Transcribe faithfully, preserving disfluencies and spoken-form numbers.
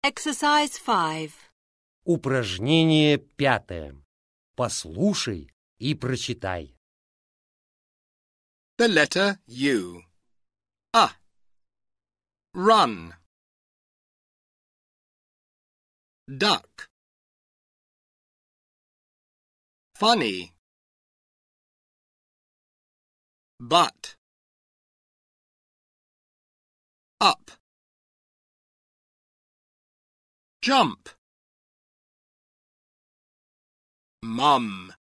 Exercise five. Упражнение пятое. Послушай и прочитай. The letter U. A. Run. Duck. Funny. But. Up. Jump. Mum.